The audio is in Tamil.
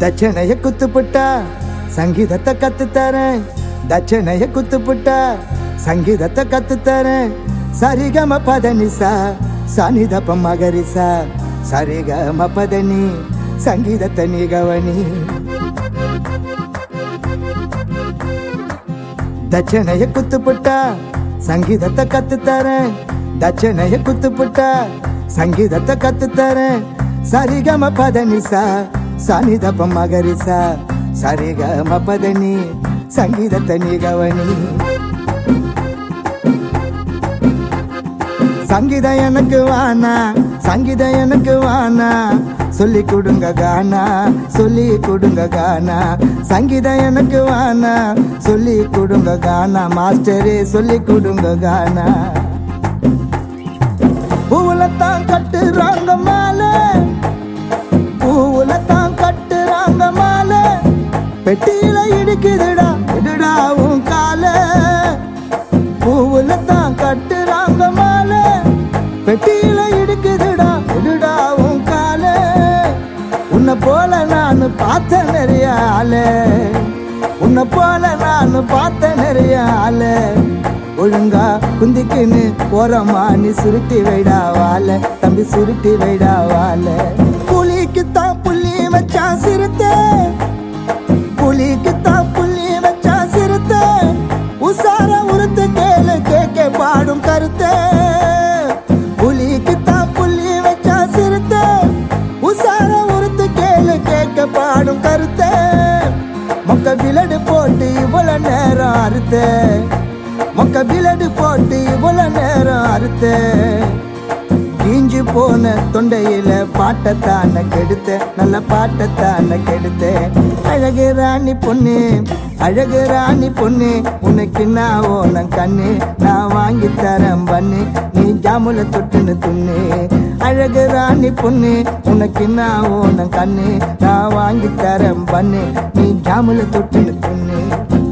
தட்சணைய குத்துப்புட்டா சங்கீதத்தை கத்துத்தரேன். தட்சணைய குத்துப்புட்டா சங்கீதத்தை கத்துத்தரேன். சரிகம பதனிசா சனிதப்ப மகரிசா சரிகம பதனி சங்கீதத்தை நீ கவனி. தட்சணைய குத்துப்புட்டா சங்கீதத்தை கத்துத்தரேன். தட்சணைய குத்துப்புட்டா சங்கீதத்தை கத்துத்தரேன். சரிகம பதனிசா சனிதப்ப மகரிசா சரிகம பதனி சங்கீதத்தை நீ கவனி. சங்கீதம் எனக்கு வானா சங்கீதம் எனக்கு வானா சொல்லி கொடுங்க கானா சொல்லி கொடுங்க கானா. சங்கீதம் எனக்கு வானா சொல்லி கொடுங்க கானா மாஸ்டரே சொல்லி கொடுங்க கானா. பூவுலத்தான் கட்டுறாங்க மாலை பூவுலத்தான் கட்டுறாங்க மாலை பெட்டியில இடிக்குதுடா இடுடா உன் கால. பூவுலத்தான் கட்டுறாங்க மாலை பெட்டியில இடுக்குதுடா இடுடா உன் கால. உன்னை போல நான் பார்த்த நிறைய ஆள உன்னை போல நான் பார்த்த நிறைய ஆள. ஒழுங்கா குந்திக்குன்னு போறமா நீ சுருட்டி வைடா வாழ தம்பி சுருட்டி வைடா வாழ. புலிக்குத்தான் புள்ளி வச்சா சிறுத்த புலிக்குத்தான் புள்ளி வச்சா சிறுத்த உசார உறுத்து கேளு கேட்க பாடும் கருத்த. புலிக்குத்தான் புள்ளி வச்சா சிறுத்த உசார உறுத்து கேளு கேட்க பாடும் கருத்த. மொக்க விலடு போட்டு இவ்வளவு நேரம் அறுத்த மொக்க விலடு போட்டு இவ்வளவு நேரம் அறுத்த. கீஞ்சு போன தொண்டையில பாட்டத்தான கெடுத்த நல்ல பாட்டத்தான கெடுத்த. அழகு ராணி பொண்ணு அழகு ராணி பொண்ணு உனக்கு நான் ஓன கண்ணு நான் வாங்கி தரேன் பண்ணு நீ ஜாமுல தொட்டுன்னு துண்ணு. அழகு ராணி பொண்ணு உனக்கு நான் ஓன கண்ணு நான் வாங்கி தரேன் பண்ணு நீ ஜாமுல தொட்டுன்னு துண்ணு.